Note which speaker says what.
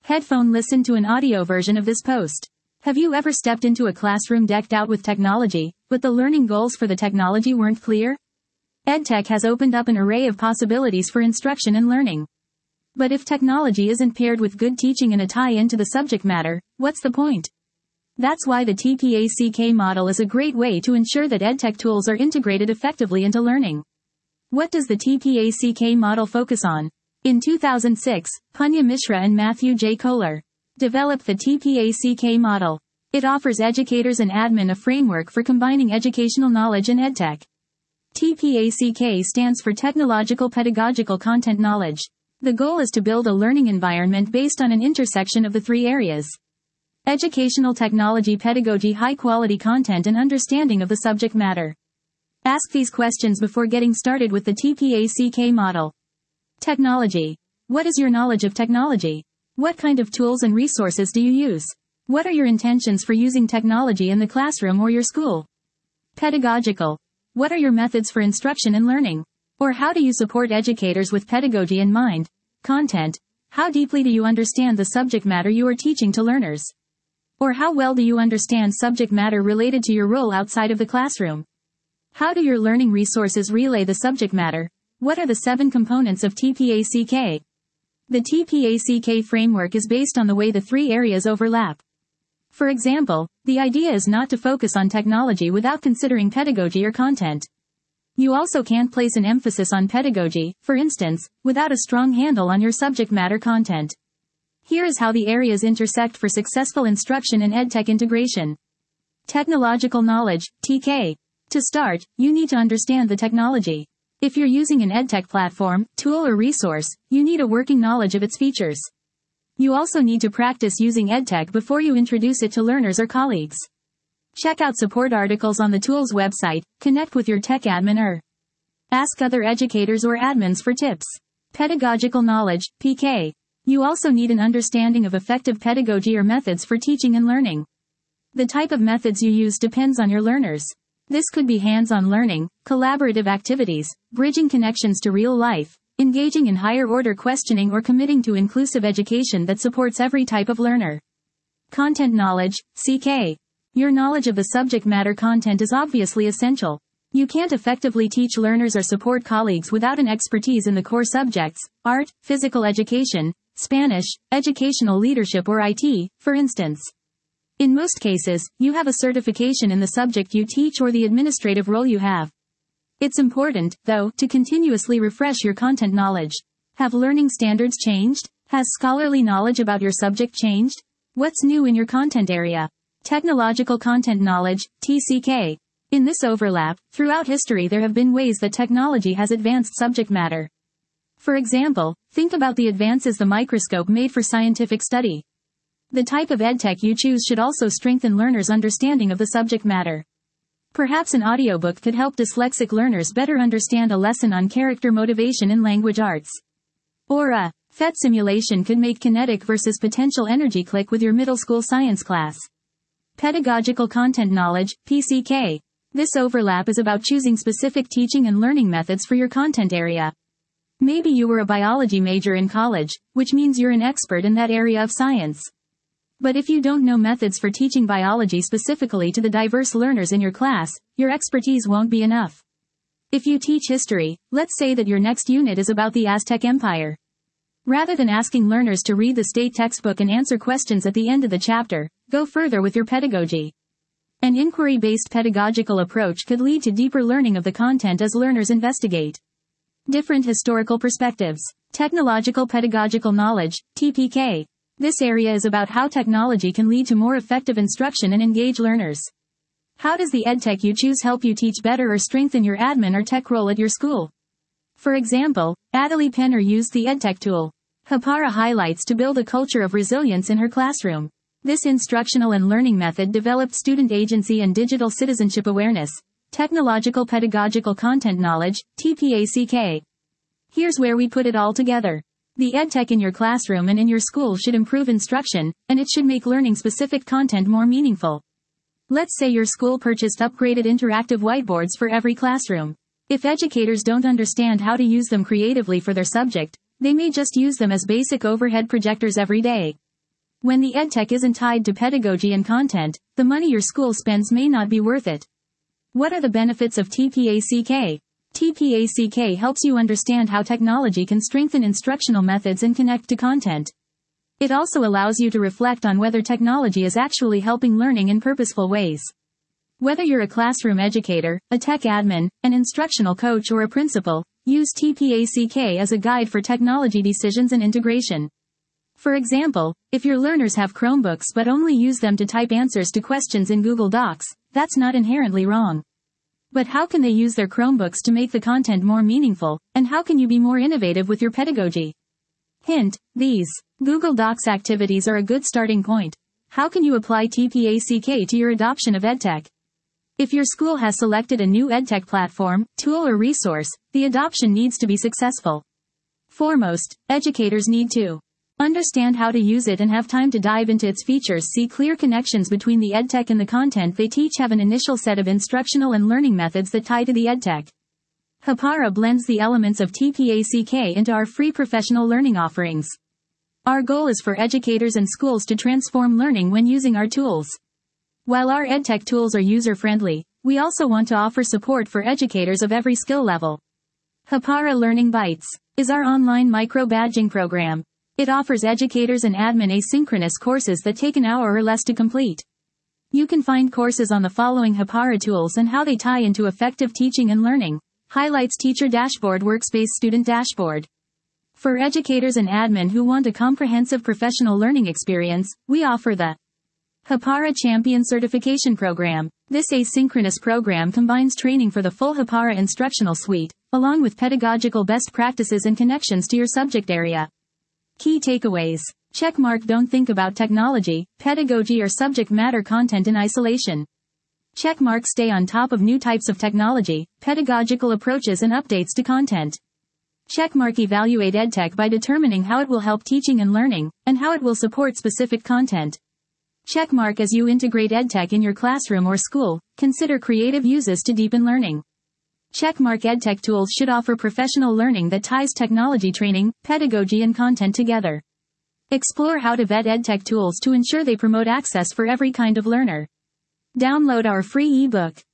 Speaker 1: Headphone listen to an audio version of this post. Have you ever stepped into a classroom decked out with technology, but the learning goals for the technology weren't clear? EdTech has opened up an array of possibilities for instruction and learning. But if technology isn't paired with good teaching and a tie-in to the subject matter, what's the point? That's why the TPACK model is a great way to ensure that EdTech tools are integrated effectively into learning. What does the TPACK model focus on? In 2006, Punya Mishra and Matthew J. Kohler developed the TPACK model. It offers educators and admin a framework for combining educational knowledge and EdTech. TPACK stands for Technological Pedagogical Content Knowledge. The goal is to build a learning environment based on an intersection of the three areas: educational technology, pedagogy, high-quality content, and understanding of the subject matter. Ask these questions before getting started with the TPACK model. Technology. What is your knowledge of technology? What kind of tools and resources do you use? What are your intentions for using technology in the classroom or your school? Pedagogical. What are your methods for instruction and learning? Or how do you support educators with pedagogy in mind? Content. How deeply do you understand the subject matter you are teaching to learners? Or how well do you understand subject matter related to your role outside of the classroom? How do your learning resources relay the subject matter? What are the 7 components of TPACK? The TPACK framework is based on the way the 3 areas overlap. For example, the idea is not to focus on technology without considering pedagogy or content. You also can't place an emphasis on pedagogy, for instance, without a strong handle on your subject matter content. Here is how the areas intersect for successful instruction and EdTech integration. Technological knowledge, TK. To start, you need to understand the technology. If you're using an EdTech platform, tool, or resource, you need a working knowledge of its features. You also need to practice using EdTech before you introduce it to learners or colleagues. Check out support articles on the tool's website, connect with your tech admin or ask other educators or admins for tips. Pedagogical knowledge, PK. You also need an understanding of effective pedagogy or methods for teaching and learning. The type of methods you use depends on your learners. This could be hands-on learning, collaborative activities, bridging connections to real life, engaging in higher-order questioning, or committing to inclusive education that supports every type of learner. Content knowledge, CK. Your knowledge of the subject matter content is obviously essential. You can't effectively teach learners or support colleagues without an expertise in the core subjects: art, physical education, Spanish, educational leadership, or IT, for instance. In most cases, you have a certification in the subject you teach or the administrative role you have. It's important, though, to continuously refresh your content knowledge. Have learning standards changed? Has scholarly knowledge about your subject changed? What's new in your content area? Technological content knowledge, TCK. In this overlap, throughout history there have been ways that technology has advanced subject matter. For example, think about the advances the microscope made for scientific study. The type of EdTech you choose should also strengthen learners' understanding of the subject matter. Perhaps an audiobook could help dyslexic learners better understand a lesson on character motivation in language arts. Or a PhET simulation could make kinetic versus potential energy click with your middle school science class. Pedagogical content knowledge, PCK. This overlap is about choosing specific teaching and learning methods for your content area. Maybe you were a biology major in college, which means you're an expert in that area of science. But if you don't know methods for teaching biology specifically to the diverse learners in your class, your expertise won't be enough. If you teach history, let's say that your next unit is about the Aztec Empire. Rather than asking learners to read the state textbook and answer questions at the end of the chapter, go further with your pedagogy. An inquiry-based pedagogical approach could lead to deeper learning of the content as learners investigate different historical perspectives. Technological pedagogical knowledge, TPK. This area is about how technology can lead to more effective instruction and engage learners. How does the EdTech you choose help you teach better or strengthen your admin or tech role at your school? For example, Adelie Penner used the EdTech tool Hapara Highlights to build a culture of resilience in her classroom. This instructional and learning method developed student agency and digital citizenship awareness. Technological pedagogical content knowledge, TPACK. Here's where we put it all together. The EdTech in your classroom and in your school should improve instruction, and it should make learning-specific content more meaningful. Let's say your school purchased upgraded interactive whiteboards for every classroom. If educators don't understand how to use them creatively for their subject, they may just use them as basic overhead projectors every day. When the EdTech isn't tied to pedagogy and content, the money your school spends may not be worth it. What are the benefits of TPACK? TPACK helps you understand how technology can strengthen instructional methods and connect to content. It also allows you to reflect on whether technology is actually helping learning in purposeful ways. Whether you're a classroom educator, a tech admin, an instructional coach, or a principal, use TPACK as a guide for technology decisions and integration. For example, if your learners have Chromebooks but only use them to type answers to questions in Google Docs, that's not inherently wrong. But how can they use their Chromebooks to make the content more meaningful, and how can you be more innovative with your pedagogy? Hint, these Google Docs activities are a good starting point. How can you apply TPACK to your adoption of EdTech? If your school has selected a new EdTech platform, tool, or resource, the adoption needs to be successful. Foremost, educators need to understand how to use it and have time to dive into its features. See clear connections between the EdTech and the content they teach. Have an initial set of instructional and learning methods that tie to the EdTech. Hapara blends the elements of TPACK into our free professional learning offerings. Our goal is for educators and schools to transform learning when using our tools. While our EdTech tools are user-friendly, we also want to offer support for educators of every skill level. Hapara Learning Bites is our online micro-badging program. It offers educators and admin asynchronous courses that take an hour or less to complete. You can find courses on the following Hapara tools and how they tie into effective teaching and learning. Highlights Teacher Dashboard Workspace Student Dashboard. For educators and admin who want a comprehensive professional learning experience, we offer the Hapara Champion Certification Program. This asynchronous program combines training for the full Hapara instructional suite, along with pedagogical best practices and connections to your subject area. Key takeaways. Checkmark: don't think about technology, pedagogy, or subject matter content in isolation. Checkmark: stay on top of new types of technology, pedagogical approaches, and updates to content. Checkmark: evaluate EdTech by determining how it will help teaching and learning, and how it will support specific content. Checkmark: as you integrate EdTech in your classroom or school, consider creative uses to deepen learning. Checkmark: EdTech tools should offer professional learning that ties technology training, pedagogy, and content together. Explore how to vet EdTech tools to ensure they promote access for every kind of learner. Download our free ebook,